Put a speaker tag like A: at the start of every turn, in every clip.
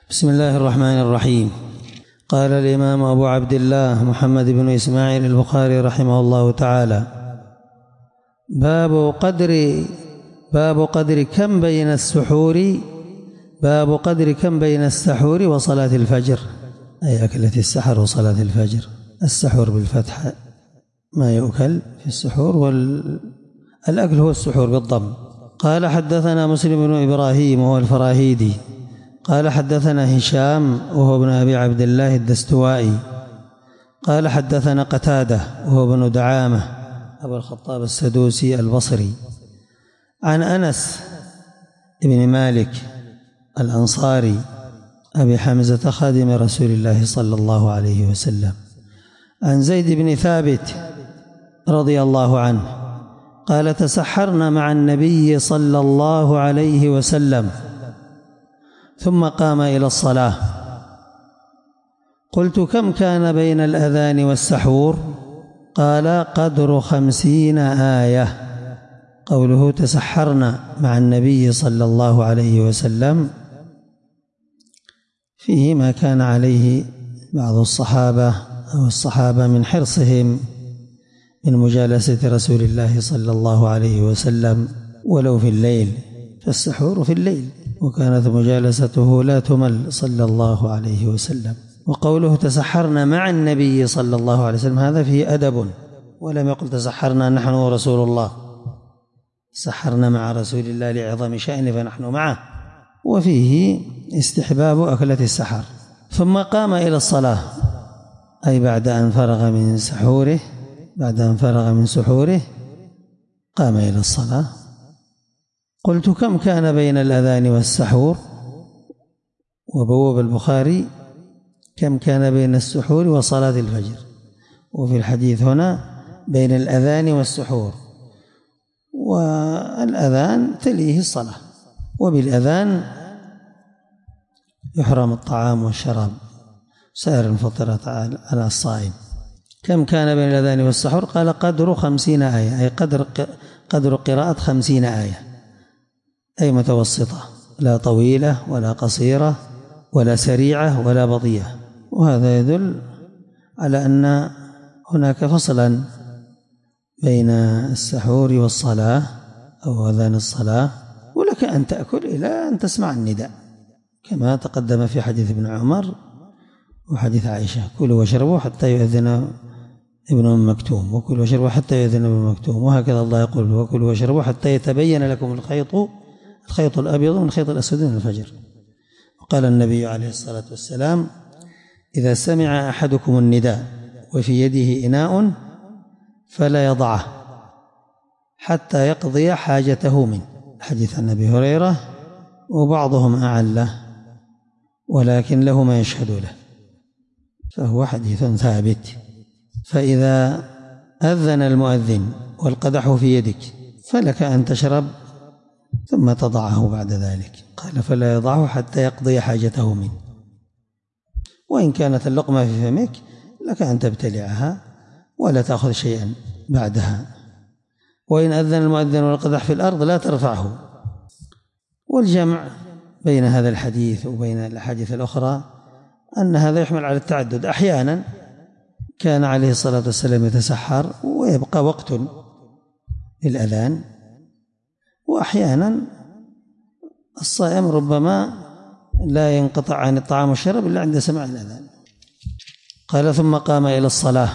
A: بسم الله الرحمن الرحيم. قال الإمام أبو عبد الله محمد بن إسماعيل البخاري رحمه الله تعالى: باب قدر كم بين السحور وصلاة الفجر، أي أكلة السحر وصلاة الفجر. السحور بالفتح ما يؤكل في السحور، والأكل هو السحور بالضم. قال: حدثنا مسلم بن إبراهيم وهو الفراهيدي قال: حدثنا هشام وهو ابن أبي عبد الله الدستوائي قال: حدثنا قتادة وهو ابن دعامة أبو الخطاب السدوسي البصري عن أنس بن مالك الأنصاري أبي حمزة خادم رسول الله صلى الله عليه وسلم عن زيد بن ثابت رضي الله عنه قال: تسحرنا مع النبي صلى الله عليه وسلم ثم قام إلى الصلاة. قلت: كم كان بين الأذان والسحور؟ قال: قدر 50 آية. قوله تسحرنا مع النبي صلى الله عليه وسلم فيه ما كان عليه بعض الصحابة من حرصهم من مجالسة رسول الله صلى الله عليه وسلم ولو في الليل، فالسحور في الليل، وكانت مجالسته لا تمل صلى الله عليه وسلم. وقوله تسحرنا مع النبي صلى الله عليه وسلم هذا فيه أدب، ولم يقل تسحرنا نحن ورسول الله، سحرنا مع رسول الله لعظم شأنه فنحن معه. وفيه استحباب أكلة السحر. ثم قام إلى الصلاة، أي بعد أن فرغ من سحوره قام إلى الصلاة. قلت: كم كان بين الأذان والسحور؟ وبوب البخاري: كم كان بين السحور وصلاة الفجر. وفي الحديث هنا بين الأذان والسحور، والأذان تليه الصلاة، وبالأذان يحرم الطعام والشراب سائر المفطرات على الصائم. كم كان بين الأذان والسحور؟ قال: قدر 50 آية، أي قدر قراءة 50 آية، أي متوسطة، لا طويلة ولا قصيرة ولا سريعة ولا بطيئة. وهذا يدل على أن هناك فصلا بين السحور والصلاة أو أذان الصلاة، ولك أن تأكل إلى أن تسمع النداء، كما تقدم في حديث ابن عمر وحديث عائشة: كلوا واشربوا حتى يؤذن ابن أم مكتوم، وكلوا واشربوا حتى يؤذن ابن أم مكتوم. وهكذا الله يقول: وكلوا واشربوا حتى يتبين لكم الخيط الأبيض من الخيط الأسود من الفجر. وقال النبي عليه الصلاة والسلام: إذا سمع أحدكم النداء وفي يده إناء فلا يضعه حتى يقضي حاجته منه. حديث عن أبي هريرة، وبعضهم أعله ولكن له ما يشهد له، فهو حديث ثابت. فإذا أذن المؤذن والقدح في يدك فلك أن تشرب ثم تضعه بعد ذلك. قال: فلا يضعه حتى يقضي حاجته منه. وإن كانت اللقمة في فمك لك أن تبتلعها ولا تأخذ شيئا بعدها. وإن أذن المؤذن والقدح في الأرض لا ترفعه. والجمع بين هذا الحديث وبين الأحاديث الأخرى أن هذا يحمل على التعدد. أحيانا كان عليه الصلاة والسلام يتسحر ويبقى وقت للأذان، وأحيانا الصائم ربما لا ينقطع عن الطعام والشراب إلا عند سماع الأذان. قال: ثم قام إلى الصلاة.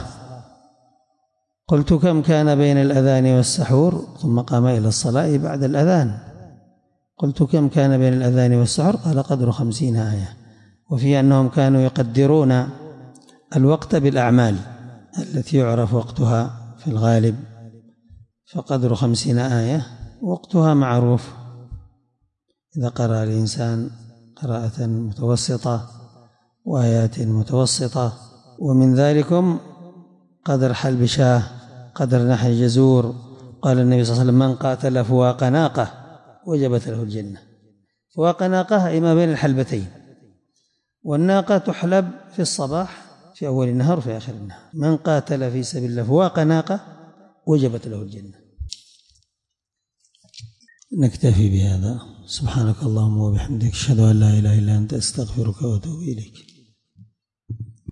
A: قلت: كم كان بين الأذان والسحور؟ ثم قام إلى الصلاة بعد الأذان. قلت: كم كان بين الأذان والسحور؟ قال: قدر 50 آية. وفي أنهم كانوا يقدرون الوقت بالأعمال التي يعرف وقتها في الغالب، فقدر 50 آية وقتها معروف إذا قرأ الإنسان قراءة متوسطة وآيات متوسطة. ومن ذلكم قدر حلب شاه، قدر نحر جزور. قال النبي صلى الله عليه وسلم: من قاتل فواق ناقة وجبت له الجنة. فواق ناقة أي ما بين الحلبتين، والناقة تحلب في الصباح في أول النهار وفي آخر النهار. من قاتل في سبيل الله فواق ناقة وجبت له الجنة. نكتفي بهذا. سبحانك اللهم وبحمدك أشهد أن لا إله إلا أنت أستغفرك وأتوب إليك.